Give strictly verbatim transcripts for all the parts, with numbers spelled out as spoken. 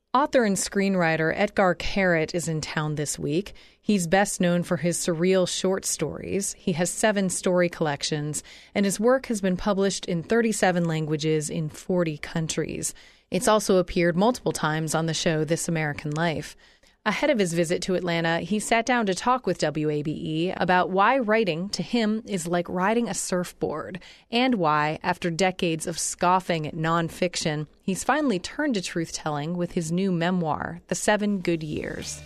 Author and screenwriter Etgar Keret is in town this week. He's best known for his surreal short stories. He has seven story collections, and his work has been published in thirty-seven languages in forty countries. It's also appeared multiple times on the show This American Life. Ahead of his visit to Atlanta, he sat down to talk with W A B E about why writing, to him, is like riding a surfboard, and why, after decades of scoffing at nonfiction, he's finally turned to truth-telling with his new memoir, The Seven Good Years.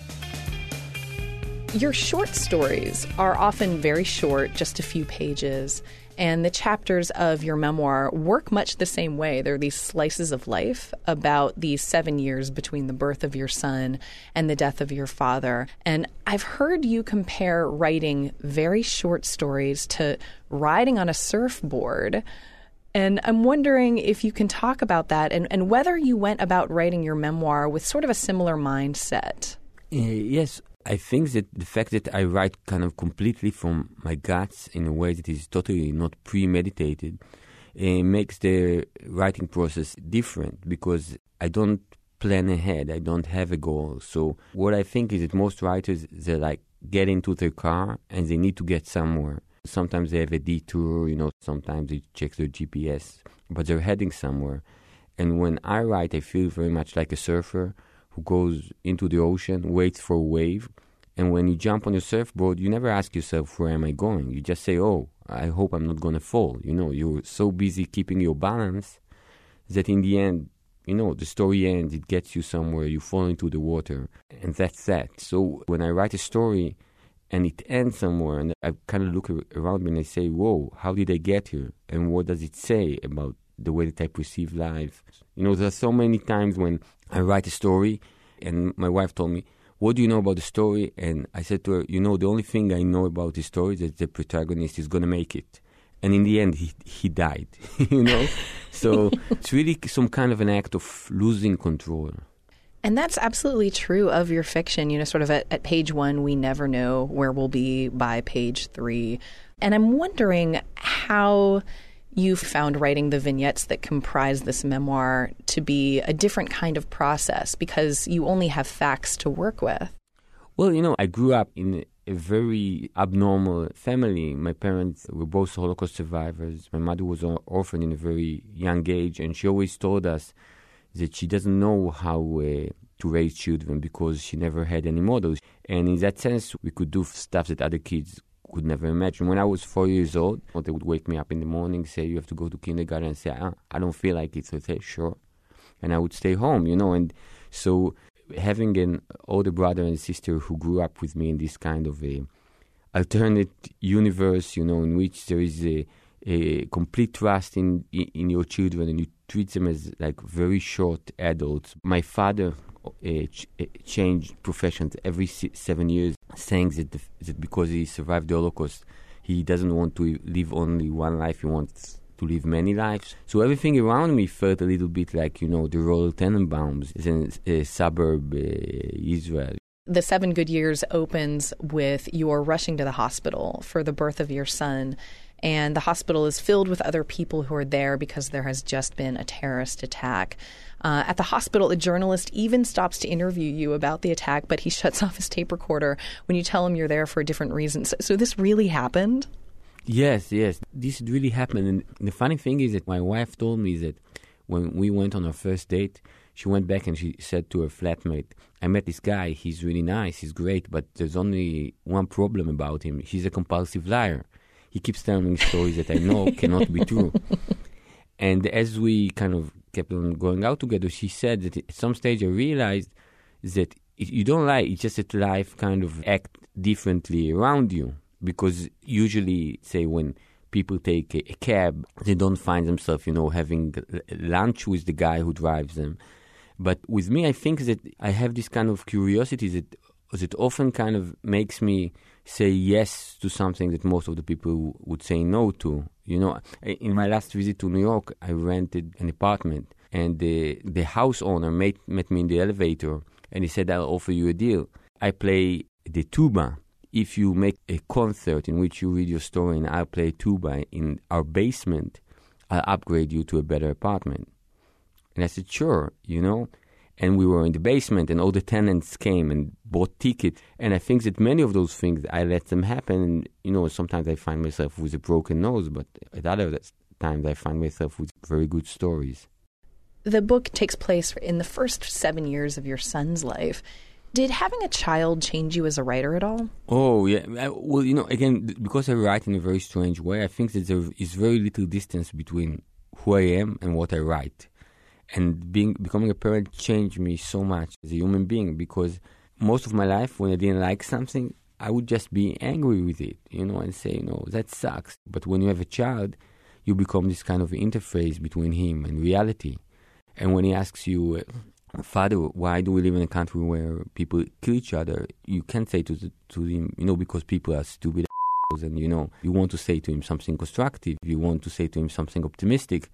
Your short stories are often very short, just a few pages, and the chapters of your memoir work much the same way. They're these slices of life about these seven years between the birth of your son and the death of your father. And I've heard you compare writing very short stories to riding on a surfboard. And I'm wondering if you can talk about that and, and whether you went about writing your memoir with sort of a similar mindset. Uh, yes. I think that the fact that I write kind of completely from my guts in a way that is totally not premeditated uh, makes the writing process different, because I don't plan ahead. I don't have a goal. So what I think is that most writers, they like get into their car and they need to get somewhere. Sometimes they have a detour, you know, sometimes they check their G P S, but they're heading somewhere. And when I write, I feel very much like a surfer who goes into the ocean, waits for a wave. And when you jump on your surfboard, you never ask yourself, where am I going? You just say, oh, I hope I'm not going to fall. You know, you're so busy keeping your balance that in the end, you know, the story ends, it gets you somewhere, you fall into the water, and that's that. So when I write a story and it ends somewhere, and I kind of look around me and I say, whoa, how did I get here? And what does it say about the way that I perceive life? You know, there are so many times when I write a story and my wife told me, what do you know about the story? And I said to her, you know, the only thing I know about the story is that the protagonist is going to make it. And in the end, he he died, you know? So it's really some kind of an act of losing control. And that's absolutely true of your fiction. You know, sort of at, at page one, we never know where we'll be by page three. And I'm wondering how you found writing the vignettes that comprise this memoir to be a different kind of process, because you only have facts to work with. Well, you know, I grew up in a very abnormal family. My parents were both Holocaust survivors. My mother was an orphan in a very young age, and she always told us that she doesn't know how uh, to raise children because she never had any models. And in that sense, we could do stuff that other kids could never imagine. When I was four years old, they would wake me up in the morning, say, you have to go to kindergarten, and say, ah, I don't feel like it. So I say, sure. And I would stay home, you know. And so having an older brother and sister who grew up with me in this kind of a alternate universe, you know, in which there is a, a complete trust in, in your children, and you treat them as like very short adults. My father Uh, ch- uh, changed professions every si- seven years, saying that, the, that because he survived the Holocaust, he doesn't want to live only one life, he wants to live many lives. So everything around me felt a little bit like, you know, the Royal Tenenbaums in a suburb, uh, Israel. The Seven Good Years opens with your rushing to the hospital for the birth of your son. And the hospital is filled with other people who are there because there has just been a terrorist attack. Uh, at the hospital, a journalist even stops to interview you about the attack, but he shuts off his tape recorder when you tell him you're there for a different reason. So, so this really happened? Yes, yes. This really happened. And the funny thing is that my wife told me that when we went on our first date, she went back and she said to her flatmate, I met this guy, he's really nice, he's great, but there's only one problem about him. He's a compulsive liar. He keeps telling me stories that I know cannot be true. And as we kind of kept on going out together, she said that at some stage I realized that you don't lie, it's just that life kind of act differently around you. Because usually, say, when people take a, a cab, they don't find themselves, you know, having lunch with the guy who drives them. But with me, I think that I have this kind of curiosity that that often kind of makes me say yes to something that most of the people would say no to. You know, in my last visit to New York, I rented an apartment, and the the house owner met, met me in the elevator, and he said, I'll offer you a deal. I play the tuba. If you make a concert in which you read your story and I'll play tuba in our basement, I'll upgrade you to a better apartment. And I said, sure, you know. And we were in the basement, and all the tenants came and bought tickets. And I think that many of those things, I let them happen. And, you know, sometimes I find myself with a broken nose, but at other times I find myself with very good stories. The book takes place in the first seven years of your son's life. Did having a child change you as a writer at all? Oh, yeah. Well, you know, again, because I write in a very strange way, I think that there is very little distance between who I am and what I write. And being becoming a parent changed me so much as a human being, because most of my life, when I didn't like something, I would just be angry with it, you know, and say, you know, that sucks. But when you have a child, you become this kind of interface between him and reality. And when he asks you, Father, why do we live in a country where people kill each other? You can't say to the, to him, you know, because people are stupid and, you know, you want to say to him something constructive. You want to say to him something optimistic.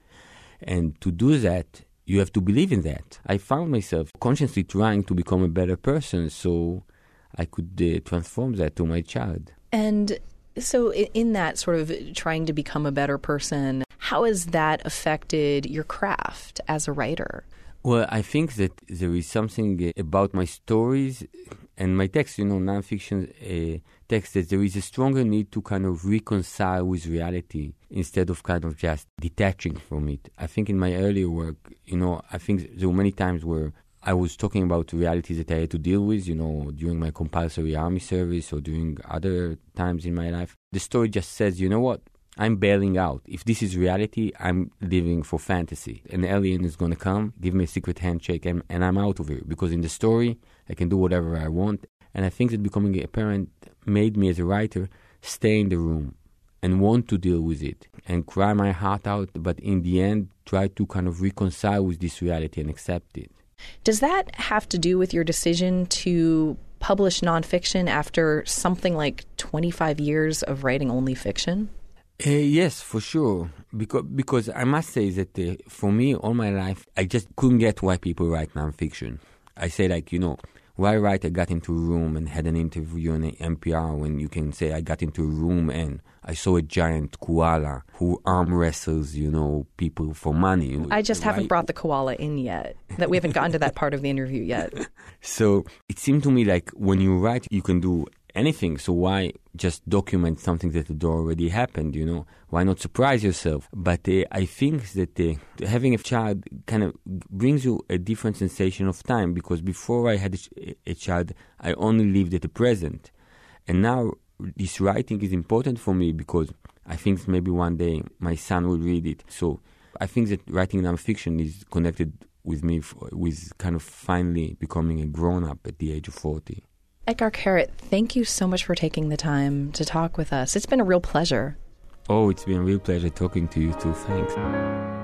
And to do that, you have to believe in that. I found myself consciously trying to become a better person so I could uh, transform that to my child. And so in that sort of trying to become a better person, how has that affected your craft as a writer? Well, I think that there is something about my stories and my text, you know, nonfiction uh, text, that there is a stronger need to kind of reconcile with reality instead of kind of just detaching from it. I think in my earlier work, you know, I think there were many times where I was talking about realities that I had to deal with, you know, during my compulsory army service or during other times in my life. The story just says, you know what? I'm bailing out. If this is reality, I'm living for fantasy. An alien is going to come, give me a secret handshake, and, and I'm out of here. Because in the story, I can do whatever I want. And I think that becoming a parent made me, as a writer, stay in the room and want to deal with it and cry my heart out, but in the end, try to kind of reconcile with this reality and accept it. Does that have to do with your decision to publish nonfiction after something like twenty-five years of writing only fiction? Uh, yes, for sure. Because because I must say that uh, for me, all my life, I just couldn't get why people write nonfiction. I say, like, you know, why write I got into a room and had an interview on N P R when you can say I got into a room and I saw a giant koala who arm wrestles, you know, people for money. I just haven't brought the koala in yet. That we haven't gotten to that part of the interview yet. So it seemed to me like when you write, you can do anything. So why just document something that had already happened, you know? Why not surprise yourself? But uh, I think that uh, having a child kind of brings you a different sensation of time, because before I had a, a child, I only lived at the present. And now this writing is important for me because I think maybe one day my son will read it. So I think that writing nonfiction is connected with me, f- with kind of finally becoming a grown-up at the age of forty. Etgar Keret, thank you so much for taking the time to talk with us. It's been a real pleasure. Oh, it's been a real pleasure talking to you too. Thanks.